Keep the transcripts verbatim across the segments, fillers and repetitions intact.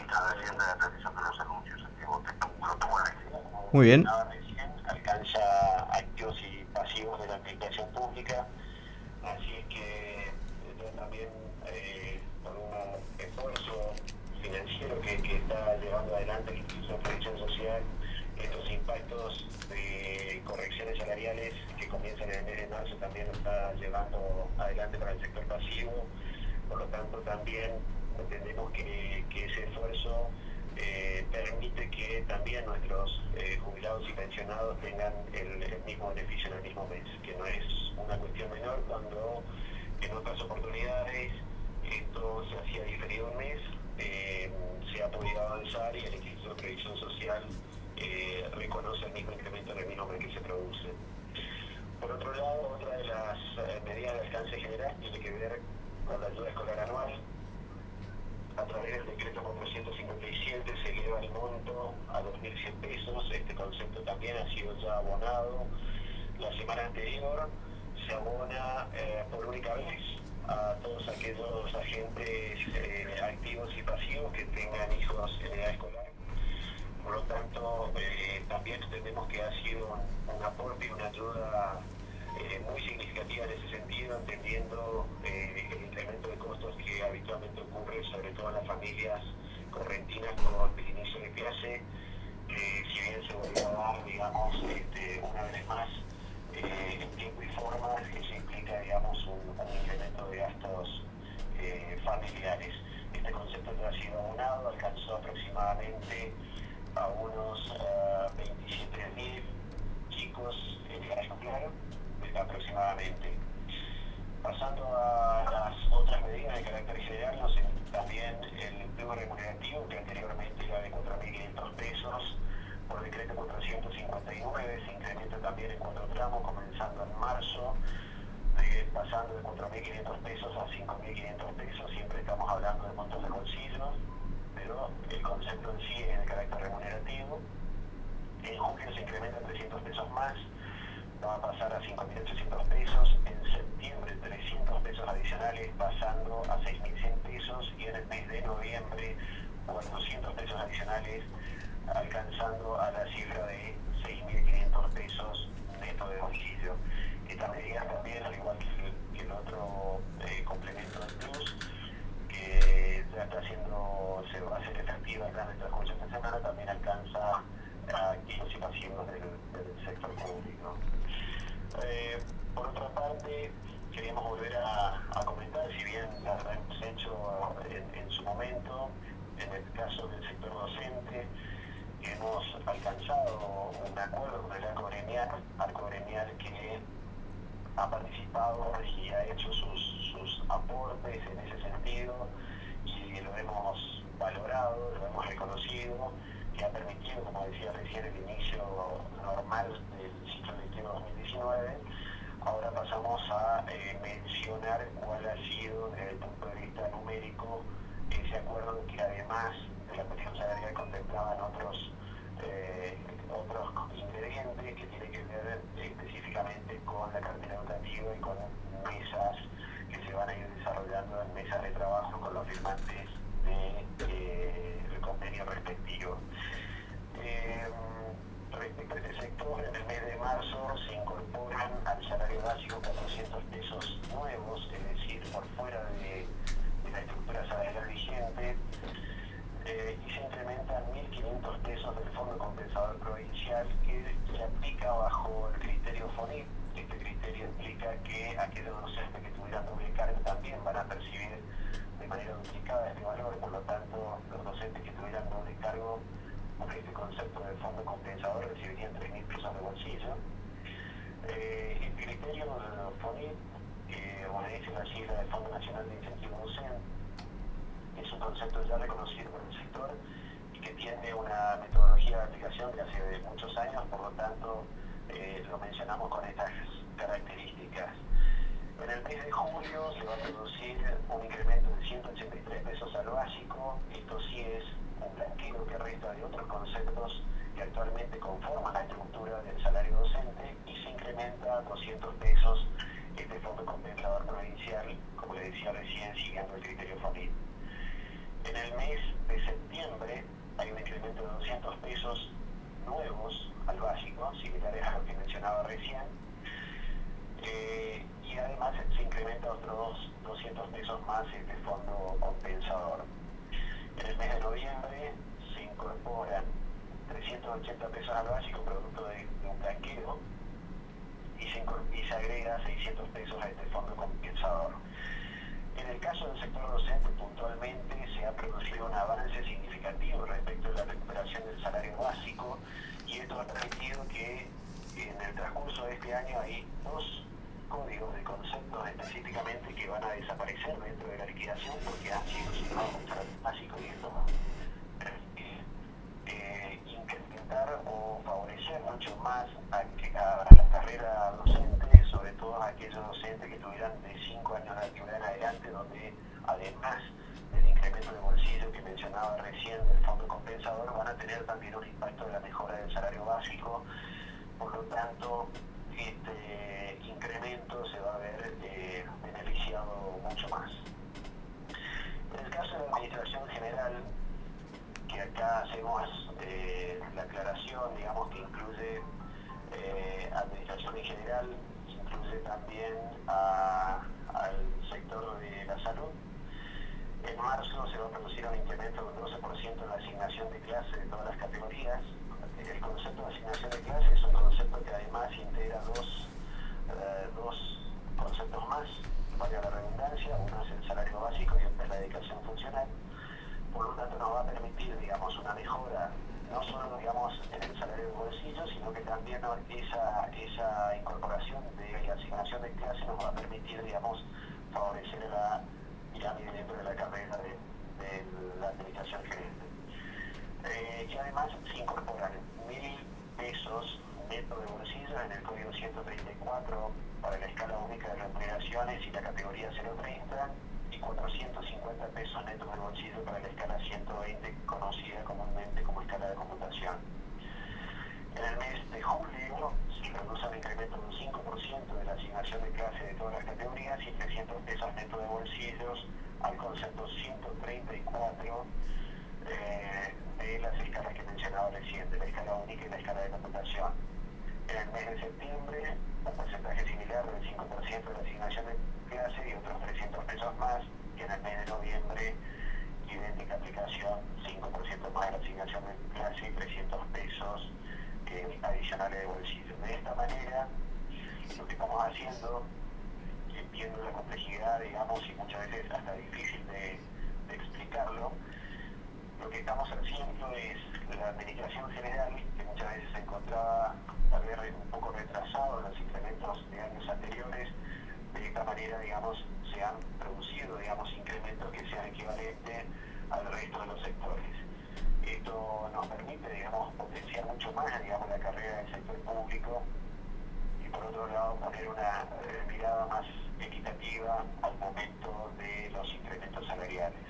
Muy bien. Alcanza activos y pasivos de la administración pública, así es que yo también, eh, por un esfuerzo financiero que, que está llevando adelante el Instituto de Previsión Social, estos impactos de correcciones salariales que comienzan en el mes de marzo también lo está llevando adelante para el sector pasivo. Por lo tanto, también entendemos que, que ese esfuerzo eh, permite que también nuestros eh, jubilados y pensionados tengan el, el mismo beneficio en el mismo mes, que no es una cuestión menor cuando en otras oportunidades esto se hacía diferido un mes, eh, se ha podido avanzar y el Instituto de Previsión Social eh, reconoce el mismo incremento en el mismo mes que se produce. Por otro lado, otra de las eh, medidas de alcance general tiene que ver con la ayuda escolar anual. A través del decreto cuatrocientos cincuenta y siete se eleva el monto a dos mil cien pesos. Este concepto también ha sido ya abonado la semana anterior. Se abona eh, por única vez a todos aquellos agentes eh, activos y pasivos que tengan hijos en edad escolar. Por lo tanto, eh, también entendemos que ha sido un, un aporte y una ayuda eh, muy significativa en ese sentido, entendiendo eh, el incremento de costos que habitualmente ocurre, sobre todo en las familias correntinas con el inicio de clase, que si bien se volvió a dar, digamos, este, una vez más, eh, en tiempo y forma, eso implica, digamos, un, un incremento de gastos eh, familiares. Este concepto ya ha sido abonado, alcanzó aproximadamente a unos uh, veintisiete mil chicos en edad escolar, aproximadamente. Pasando a las otras medidas de carácter general, no sé, también el empleo remunerativo, que anteriormente era de cuatro mil quinientos pesos, por decreto cuatrocientos cincuenta y nueve, se incrementa también en cuatro tramos, comenzando en marzo, de, pasando de cuatro mil quinientos pesos a cinco mil quinientos pesos. Siempre estamos hablando de montos de bolsillo, pero el concepto en sí es de carácter remunerativo. En julio se incrementa trescientos pesos más, va a pasar a cinco mil ochocientos pesos, en septiembre trescientos pesos adicionales, pasando a seis mil cien pesos, y en el mes de noviembre cuatrocientos pesos adicionales, alcanzando a la cifra de seis mil quinientos pesos neto de bolsillo. Esta medida también, al igual que el, que el otro eh, complemento del plus, que ya está haciendo, se va a hacer efectiva en el transcurso de esta semana, también alcanza a activos y pasivos del, del sector público. Eh, por otra parte, queríamos volver a, a comentar, si bien ya lo hemos hecho en, en su momento, en el caso del sector docente, hemos alcanzado un acuerdo con el arco gremial, arco gremial que ha participado y ha hecho sus, sus aportes en ese sentido, y lo hemos valorado, lo hemos reconocido, que ha permitido, como decía recién, el inicio normal del ciclo lectivo dos mil diecinueve. Ahora pasamos a eh, mencionar cuál ha sido, desde el punto de vista numérico, ese acuerdo que, además de la cuestión salarial, contemplaban otros, eh, otros ingredientes que tienen que ver específicamente con la cartera educativa y con mesas que se van a ir desarrollando en mesas de trabajo con los firmantes del de, eh, convenio respectivo. Eh, respecto a este sector, en el mes de marzo se incorporan al salario básico cuatrocientos pesos nuevos, es decir, por fuera de, de la estructura salarial vigente, eh, y se incrementan mil quinientos pesos del Fondo Compensador Provincial, que se aplica bajo el criterio FONIP. Este criterio implica que aquellos docentes que tuvieran doble cargo también van a percibir de manera duplicada este valor. Por lo tanto, los docentes que tuvieran doble cargo por este concepto del fondo compensador recibirían tres mil pesos de bolsillo. Eh, el criterio del FONIP, que obedece la sigla del Fondo Nacional de Incentivo Docente, es un concepto ya reconocido por el sector y que tiene una metodología de aplicación de hace muchos años. Por lo tanto, eh, lo mencionamos con estas características. En el mes de julio se va a producir un incremento de ciento ochenta y tres pesos al básico. Esto sí es un blanqueo que resta de otros conceptos que actualmente conforman la estructura del salario docente, y se incrementa a doscientos pesos este fondo compensador provincial, como le decía recién, siguiendo el criterio FONIP. En el mes de septiembre otros doscientos pesos más este fondo compensador. En el mes de noviembre se incorporan trescientos ochenta pesos al básico, producto de, de un blanqueo, y se, y se agrega seiscientos pesos a este fondo compensador. En el caso del sector docente, puntualmente se ha producido un avance significativo respecto a la recuperación del salario básico, y esto ha permitido que en el transcurso de este año hay dos códigos de conceptos específicamente que van a desaparecer dentro de la liquidación porque han sido sumados al salario básico, y esto va a eh, incrementar o favorecer mucho más a, que, a, a la carrera docente, sobre todo a aquellos docentes que tuvieran de cinco años de actividad en adelante, donde además del incremento de bolsillo que mencionaba recién del fondo compensador, van a tener también un impacto de la mejora del salario básico. Por lo tanto, este incremento se va a ver eh, beneficiado mucho más. En el caso de la Administración General, que acá hacemos eh, la aclaración, digamos, que incluye eh, Administración en general, incluye también a, al sector de la salud. En marzo se va a producir un incremento del doce por ciento en la asignación de clase de todas las categorías. El concepto de asignación de clase es un concepto que además integra dos, eh, dos conceptos más, valga la redundancia. Uno es el salario básico y otro es la dedicación funcional. Por lo tanto, nos va a permitir, digamos, una mejora, no solo, digamos, en el salario de bolsillo, sino que también, ¿no?, esa, esa incorporación de la asignación de clase nos va a permitir, digamos, favorecer la pirámide dentro de la carrera de, de la administración general. Eh, y además se incorporan mil pesos neto de bolsillo en el código ciento treinta y cuatro para la escala única de remuneraciones y la categoría cero treinta, y cuatrocientos cincuenta pesos netos de bolsillo para la escala ciento veinte, conocida comúnmente como escala de computación. En el mes de julio se produce un incremento de un cinco por ciento de la asignación de clase de todas las categorías y trescientos pesos netos de bolsillos al concepto ciento treinta y cuatro eh, de las escalas que mencionaba recién, de la escala única y la escala de computación. En el mes de septiembre, un porcentaje similar del cinco por ciento de la asignación de clase y otros trescientos pesos más, y en el mes de noviembre, idéntica aplicación, cinco por ciento más de la asignación de clase y trescientos pesos eh, adicionales de bolsillo. De esta manera, lo que estamos haciendo, que entiendo la complejidad, digamos, y muchas veces hasta difícil de, de explicarlo, lo que estamos haciendo es la administración general, que muchas veces se encontraba tal vez un poco retrasado en los incrementos de años anteriores. De esta manera, digamos, se han producido, digamos, incrementos que sean equivalentes al resto de los sectores. Esto nos permite, digamos, potenciar mucho más, digamos, la carrera del sector público, y por otro lado poner una mirada más equitativa al momento de los incrementos salariales.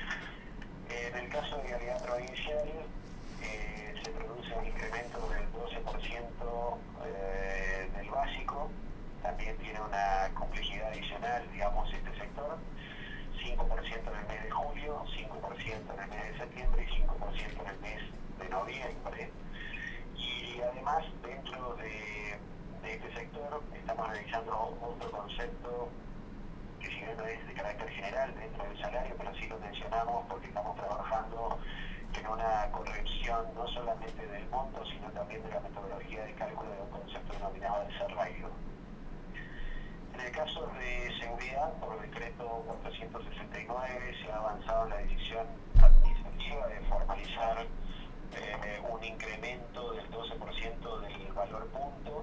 En el caso de Vialidad Provincial, eh, se produce un incremento del doce por ciento eh, del básico. También tiene una complejidad adicional, digamos, este sector. cinco por ciento en el mes de julio, cinco por ciento en el mes de septiembre y cinco por ciento en el mes de noviembre. Y además, dentro de, de este sector, estamos realizando otro concepto que, si bien no es de carácter general dentro del salario, pero sí lo mencionamos porque estamos trabajando en una corrección no solamente del monto, sino también de la metodología de cálculo de un concepto denominado desarraigo. En el caso de seguridad, por decreto cuatrocientos sesenta y nueve, se ha avanzado en la decisión administrativa de formalizar eh, un incremento del doce por ciento del valor punto,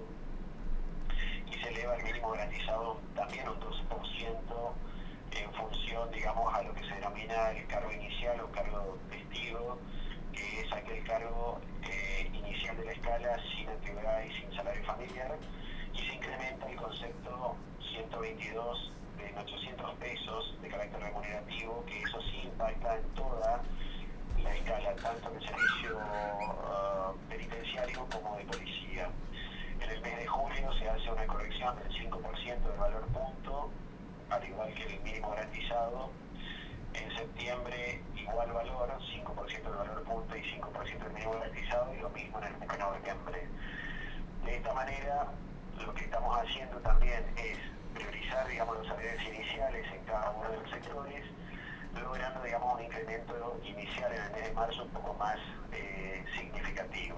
y se eleva el mínimo garantizado también un doce por ciento en función, digamos, a lo que se denomina el cargo inicial o cargo testigo, que es aquel cargo eh, inicial de la escala sin antigüedad y sin salario familiar, y se incrementa el concepto ciento veintidós de ochocientos pesos de carácter remunerativo, que eso sí impacta en toda la escala, tanto en el servicio uh, penitenciario como de policía. En el mes de julio se hace una corrección del cinco por ciento del valor punto, al igual que el mínimo garantizado. En septiembre, igual valor, cinco por ciento del valor punto y cinco por ciento del mínimo garantizado, y lo mismo en el mes de noviembre. De esta manera, lo que estamos haciendo también es priorizar, digamos, los salarios iniciales en cada uno de los sectores, logrando, digamos, un incremento inicial en el mes de marzo un poco más eh, significativo.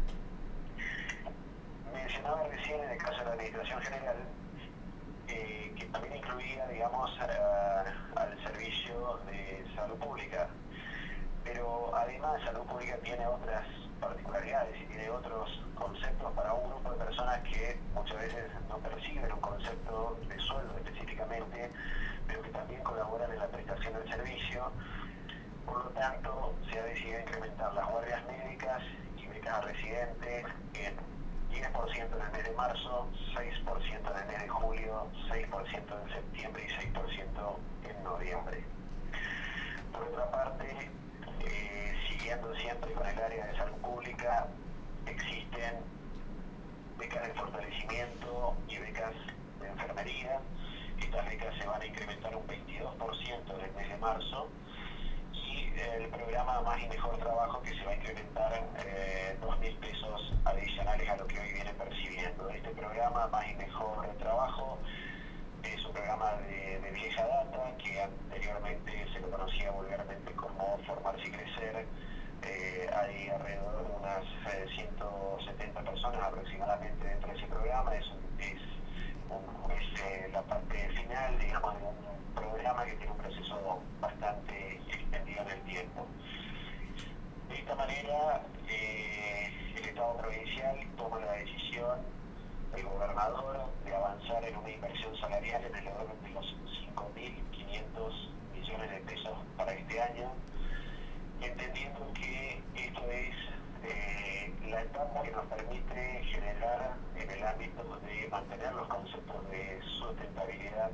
Mencionaba recién en el caso de la Administración General eh, que también incluía, digamos, a, al servicio de salud pública, pero además salud pública tiene otras particularidades y tiene otros conceptos para un grupo de personas que muchas veces no perciben un concepto de sueldo específicamente, pero que también colaboran en la prestación del servicio. Por lo tanto, se ha decidido incrementar las guardias médicas y becas a residentes en diez por ciento en el mes de marzo, seis por ciento en el mes de julio, seis por ciento en septiembre y seis por ciento en noviembre. Por otra parte, eh, siguiendo siempre con el área de salud pública, existen becas de fortalecimiento y becas de enfermería. Estas becas se van a incrementar un veintidós por ciento en el mes de marzo, y el programa Más y Mejor Trabajo, que se va a incrementar eh, dos mil pesos adicionales a lo que hoy viene percibiendo. Este programa Más y Mejor Trabajo es un programa de, de vieja data que anteriormente se lo conocía vulgarmente como Formarse y Crecer. Eh, hay alrededor de unas eh, ciento setenta personas aproximadamente dentro de ese programa. Es, es, un, es eh, la parte final, digamos, de un programa que tiene un proceso bastante extendido en el tiempo. De esta manera, eh, el Estado provincial toma la decisión, el gobernador, de avanzar en una inversión salarial en el orden de los cinco mil quinientos millones de pesos para este año, entendiendo que esto es eh, la etapa que nos permite generar en el ámbito de mantener los conceptos de sustentabilidad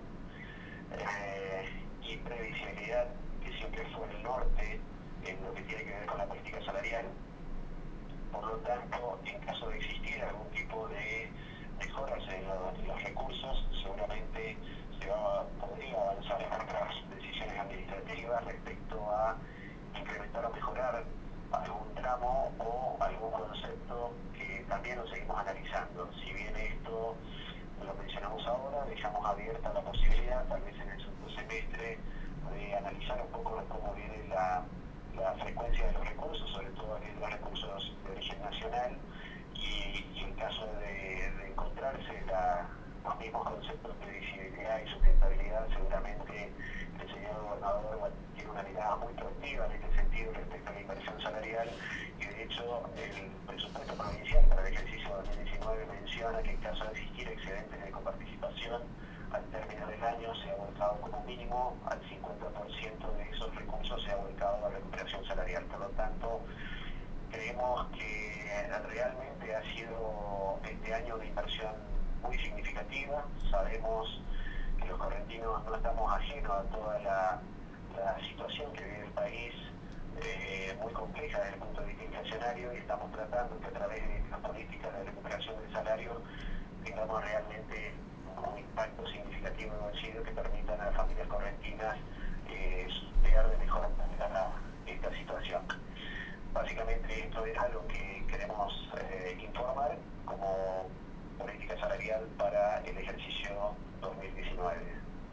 eh, y previsibilidad, que siempre fue el norte en lo que tiene que ver con la política salarial. Por lo tanto, en caso de existir algún tipo de mejoras en, lo, en los recursos, seguramente se va, podría avanzar en otras decisiones administrativas respecto a incrementar o mejorar algún tramo o algún concepto que también lo seguimos analizando. Si bien esto lo mencionamos ahora, dejamos abierta la posibilidad, tal vez en el segundo semestre, de analizar un poco cómo viene la, la frecuencia de los recursos, sobre todo los recursos de origen nacional, y, y en caso de, de encontrarse la, los mismos conceptos de visibilidad y sustentabilidad, seguramente el señor gobernador tiene una mirada muy proactiva en este sentido respecto a la inversión salarial, y de hecho el presupuesto provincial para el ejercicio dos mil diecinueve menciona que en caso de existir excedentes de coparticipación, al término del año se ha volcado como mínimo al cincuenta por ciento de esos recursos se ha volcado a recuperación salarial. Por lo tanto, creemos que realmente ha sido este año una inversión muy significativa. Sabemos que los correntinos no estamos ajenos a toda la, la situación que vive el país, eh, muy compleja desde el punto de vista inflacionario, y estamos tratando que a través de las políticas de recuperación del salario tengamos realmente un impacto significativo en el bolsillo que permitan a las familias correntinas eh, superar de mejor manera esta situación. Básicamente esto era lo que queremos eh, informar como política salarial para el ejercicio dos mil diecinueve.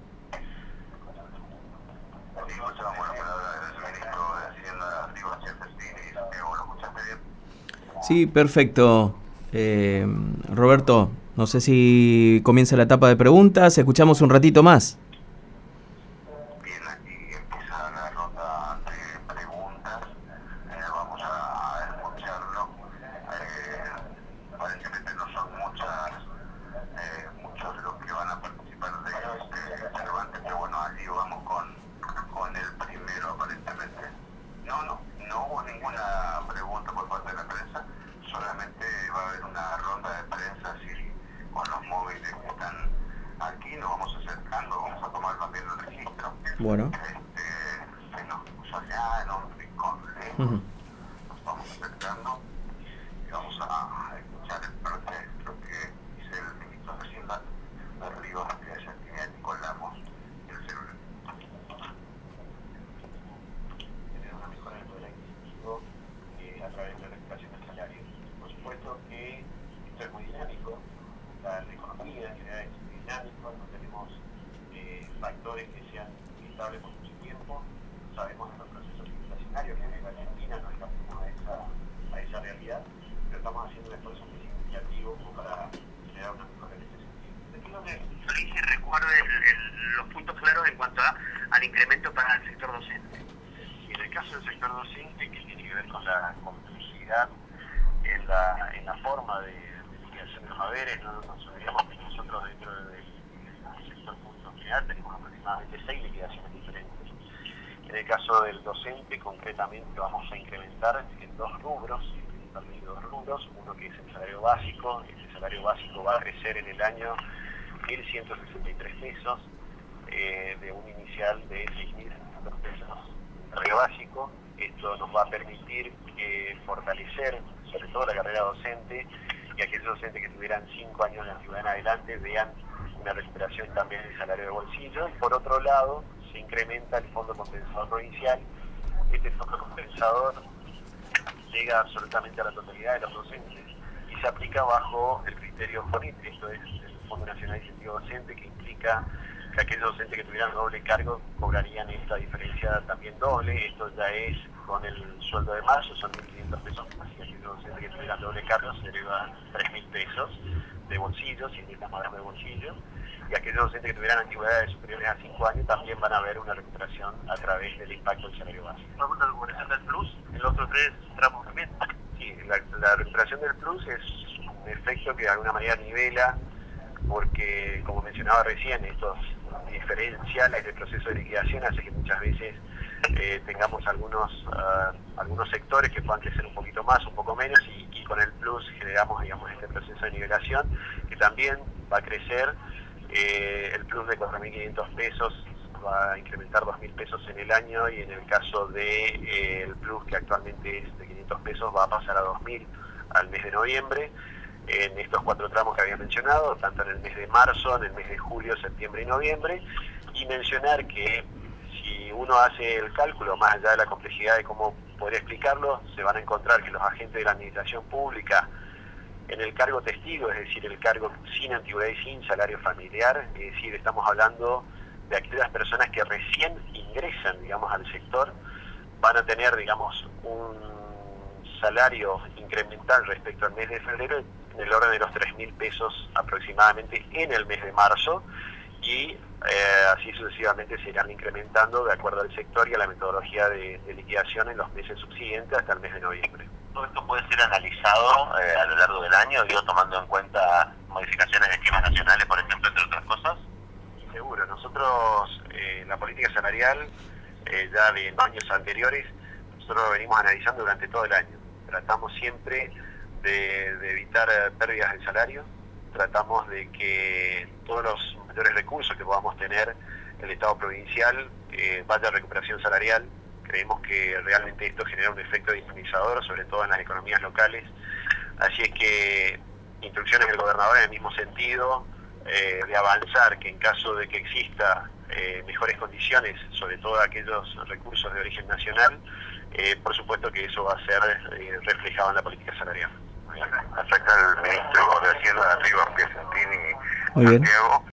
Escuchamos la palabra del ministro de Hacienda, Sebastián Cestini. ¿Lo escuchaste bien? Sí, perfecto. Eh, Roberto, no sé si comienza la etapa de preguntas, escuchamos un ratito más. Bien, aquí empieza la ronda de preguntas. Eh, vamos a escucharlo. Eh, aparentemente no son muchas, eh, muchos los que van a participar de este debate, pero bueno, allí vamos con, con el primero aparentemente. No, no, no hubo ninguna pregunta por parte de la prensa, solamente va a haber una ronda de prensa así, con los móviles que están aquí, nos vamos acercando, vamos a tomar también el registro. Bueno. Este, se nos puso allá en un rincón lejos, uh-huh. Nos vamos acercando y vamos a escuchar el proyecto que dice el ministro de Hacienda de Río, que es el que Nicolamos, el celular. Tener una mejora del poder adquisitivo eh, a través de la recuperación del salario. Por supuesto que esto es muy dinámico, la, la economía en general es muy dinámico, no tenemos docente, que tiene que ver con la complejidad en la, en la forma de, de liquidación de los haberes. No nos olvidamos que nosotros dentro del sector público en general tenemos aproximadamente seis liquidaciones diferentes. En el caso del docente, concretamente vamos a incrementar en dos rubros, principalmente dos rubros, uno que es el salario básico. Ese salario básico va a crecer en el año mil ciento sesenta y tres pesos, eh, de un inicial de seis mil seiscientos pesos de salario básico. Esto nos va a permitir eh, fortalecer sobre todo la carrera docente, y aquellos docentes que tuvieran cinco años de antigüedad en adelante vean una recuperación también del salario de bolsillo. Y por otro lado, se incrementa el fondo compensador provincial. Este fondo compensador llega absolutamente a la totalidad de los docentes y se aplica bajo el criterio FONIT, esto es el Fondo Nacional de Incentivo Docente, que implica que aquellos docentes que tuvieran doble cargo cobrarían esta diferencia también doble. Esto ya es con el sueldo de marzo, son mil quinientos pesos más, y aquellos docentes que tuvieran doble cargo se elevan tres mil pesos de bolsillo, si necesitamos hablar de bolsillo, y aquellos docentes que tuvieran antigüedades superiores a cinco años también van a ver una recuperación a través del impacto del salario básico. ¿Vamos a la recuperación del plus en los otros tres tramos también? Sí, la, la recuperación del plus es un efecto que de alguna manera nivela, porque como mencionaba recién, estos diferenciales del proceso de liquidación hace que muchas veces eh, tengamos algunos uh, algunos sectores que puedan crecer un poquito más, un poco menos, y, y con el plus generamos, digamos, este proceso de nivelación que también va a crecer. Eh, el plus de cuatro mil quinientos pesos va a incrementar dos mil pesos en el año, y en el caso de eh, el plus, que actualmente es de quinientos pesos, va a pasar a dos mil al mes de noviembre, en estos cuatro tramos que había mencionado, tanto en el mes de marzo, en el mes de julio, septiembre y noviembre. Y mencionar que si uno hace el cálculo, más allá de la complejidad de cómo poder explicarlo, se van a encontrar que los agentes de la administración pública en el cargo testigo, es decir, el cargo sin antigüedad y sin salario familiar, es decir, estamos hablando de aquellas personas que recién ingresan, digamos, al sector, van a tener, digamos, un salario incremental respecto al mes de febrero en el orden de los tres mil pesos aproximadamente en el mes de marzo, y eh, así sucesivamente se irán incrementando de acuerdo al sector y a la metodología de, de liquidación en los meses subsiguientes hasta el mes de noviembre. Todo esto puede ser analizado eh, a lo largo del año, digo, tomando en cuenta modificaciones de esquemas nacionales, por ejemplo, entre otras cosas. Seguro, nosotros eh, la política salarial eh, ya de años anteriores, nosotros lo venimos analizando durante todo el año. Tratamos siempre de, de evitar pérdidas de salario, tratamos de que todos los mayores recursos que podamos tener el Estado provincial eh, vaya a recuperación salarial. Creemos que realmente esto genera un efecto dinamizador, sobre todo en las economías locales. Así es que instrucciones del gobernador en el mismo sentido, eh, de avanzar, que en caso de que exista eh, mejores condiciones, sobre todo aquellos recursos de origen nacional, eh, por supuesto que eso va a ser eh, reflejado en la política salarial. Acepta el ministro de Hacienda, Rigo Piacentini Santiago.